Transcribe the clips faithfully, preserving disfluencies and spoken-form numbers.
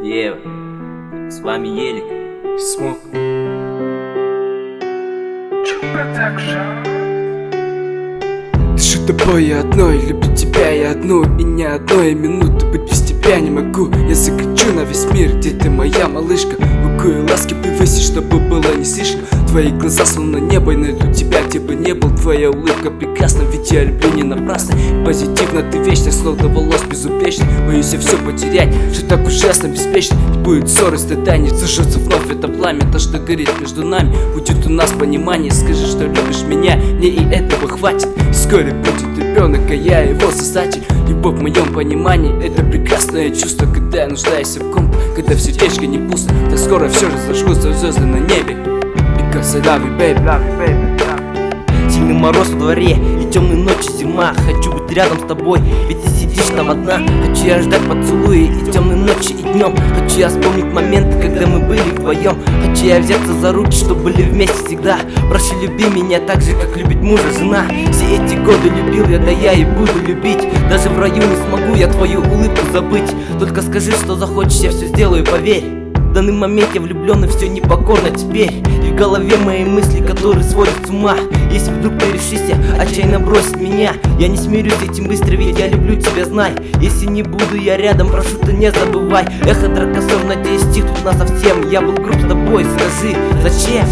Ева, с вами Елик. Смог. Дышу тобой я одной, люблю тебя я одну. И ни одной минуты быть без тебя не могу. Я закричу на весь мир, где ты моя малышка. Руку и ласки превысить, чтобы было не слишком. Твои глаза словно небо, и найду тебя, где бы не был. Твоя улыбка прекрасна, ведь я люблю не напрасно. Позитивно ты вечно, словно волос безупречно. Боюсь я все потерять, что так ужасно беспечно. Будет ссоры, страдания, зажжется вновь это пламя. То, что горит между нами, будет у нас понимание. Скажи, что любишь меня, мне и этого хватит. И вскоре будет ребенок, а я его создатель. Любовь в моем понимании, это прекрасное чувство. Когда я нуждаюсь в ком, когда в сердечке не пусто. Так скоро все же зажгутся звезды на небе. Because I love you, baby, love you, baby. Сильный мороз в дворе и темные ночи зима. Хочу быть рядом с тобой, ведь ты сидишь там одна. Хочу я ждать поцелуи и темные ночи и днем. Хочу я вспомнить моменты, когда мы были вдвоем. Хочу я взяться за руки, чтобы были вместе всегда. Прошу, люби меня так же, как любит мужа жена. Все эти годы любил я, да я и буду любить. Даже в раю не смогу я твою улыбку забыть. Только скажи, что захочешь, я все сделаю, поверь. В данный момент я влюблен и все непокорно теперь. И в голове мои мысли, которые сводят с ума. Если вдруг ты решишься отчаянно бросить меня, я не смирюсь этим быстро, ведь я люблю тебя, знай. Если не буду я рядом, прошу, ты не забывай. Эхо дракосов, надеюсь, стихнут насовсем. Я был груб с тобой, скажи, зачем?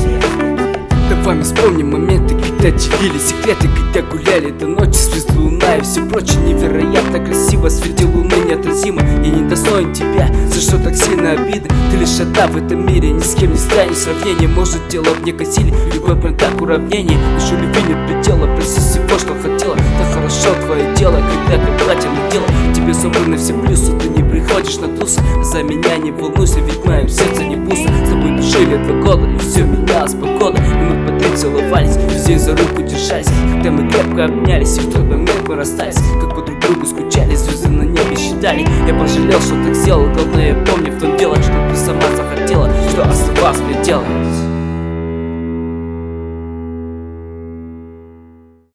Давай мы вспомним моменты, когда делили секреты, когда гуляли до ночи, звезды, луна и все прочее. Невероятно красиво, в свете луны неотразимо. Я не достоин тебя, за что так сильно обидно. Ты лишь одна в этом мире, ни с кем не станешь сравнение. Может, дело в некосиле, любовь прям так уравнение. Нашу любви нет предела, проси всего, что хотела. Так хорошо твое дело, когда как платье надела. Тебе собраны все плюсы, ты не приходишь на тусы. За меня не волнуйся, ведь в моем сердце не пусто. С тобой душили два года, и все менялось погода. По три целовались, друзей за руку держались. Когда мы крепко обнялись, и в тот момент мы расстались. Как по друг другу скучали, звезды на небе считали. Я пожалел, что так сделал, главное я помню, в тот